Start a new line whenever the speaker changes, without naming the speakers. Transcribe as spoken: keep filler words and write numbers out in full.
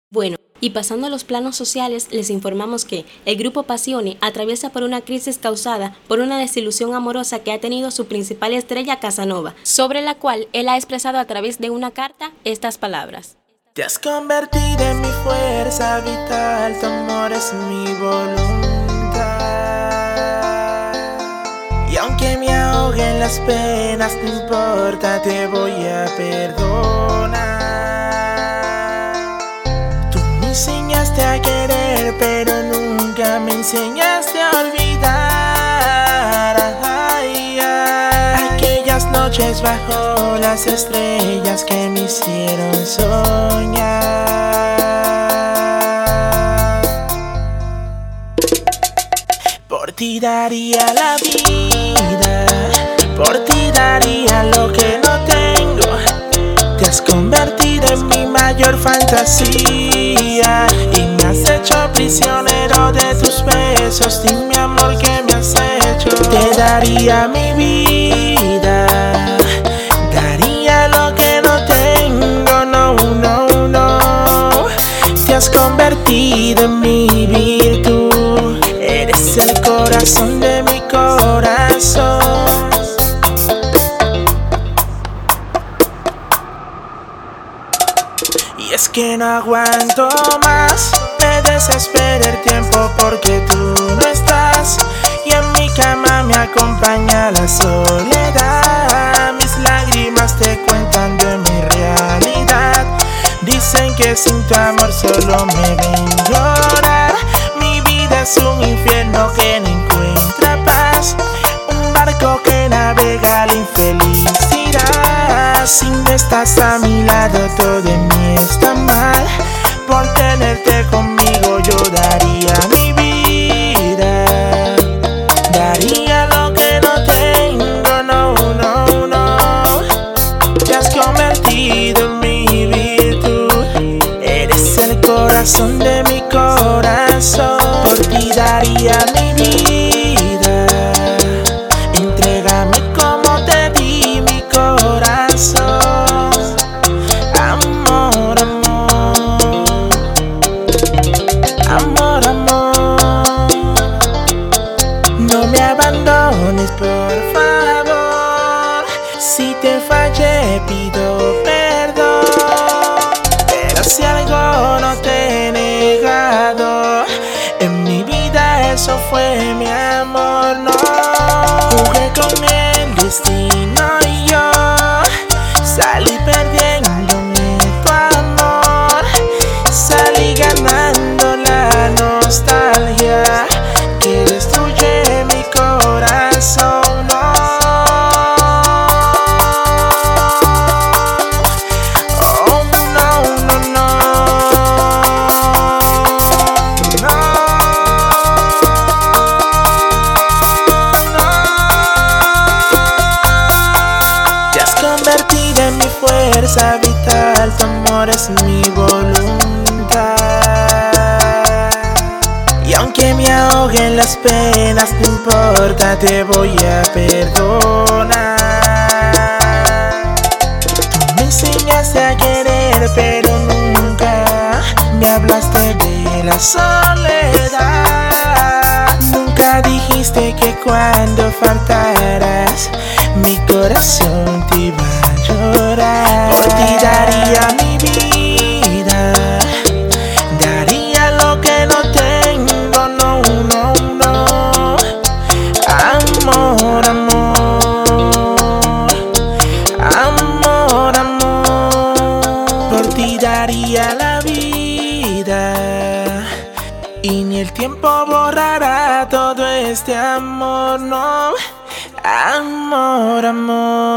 Bueno, y pasando a los planos sociales, les informamos que el grupo Passione atraviesa por una crisis causada por una desilusión amorosa que ha tenido su principal estrella Casanova, sobre la cual él ha expresado a través de una carta estas palabras.
Te has convertido en mi fuerza vital, tu amor es mi voluntad. Y aunque me ahoguen las penas, no importa, te voy a perdonar. Me enseñaste a querer, pero nunca me enseñaste a olvidar. Ay, ay. Aquellas noches bajo las estrellas que me hicieron soñar. Por ti daría la vida, por ti daría lo que no tengo. Te has convertido en mi mayor fantasía y me has hecho prisionero de tus besos. Dime, amor, ¿qué me has hecho? Te daría mi vida, daría lo que no tengo. No, no, no. Te has convertido en mi virtud, eres el corazón de mi corazón. Y es que no aguanto más, me desespera el tiempo porque tú no estás. Y en mi cama me acompaña la soledad. Mis lágrimas te cuentan de mi realidad. Dicen que sin tu amor solo me ven llorar. Mi vida es un infierno que no encuentra paz, un barco que navega la infelicidad. Si no estás a mi lado todo en mí está mal. Por tenerte conmigo yo daría mi vida, daría lo que no tengo. No, no, no. Te has convertido en mi virtud, eres el corazón de mi corazón. Por ti daría mi vida, entrégame como te di mi corazón. Amor, amor, amor, amor. No me abandones, por favor. Si te fallé pido perdón, pero si algo no te he negado, en mi vida eso fue mi amor. No jugué con el destino y yo salí perdiéndome tu amor. Salí ganando la nostalgia que destruye mi corazón. No, oh, no, no, no, no, no. Te has convertido en mi fuerza vital, tu amor es mi voluntad. Y aunque me ahoguen las penas, no importa, te voy a perdonar. Tú me enseñaste a querer, pero nunca me hablaste de la soledad. Nunca dijiste que cuando faltaras mi corazón te iba a llorar. Por ti daría mi vida, daría lo que no tengo. No, no, no. Amor, amor, amor, amor. Por ti daría la vida y ni el tiempo borrará todo este amor. No, amor, amor.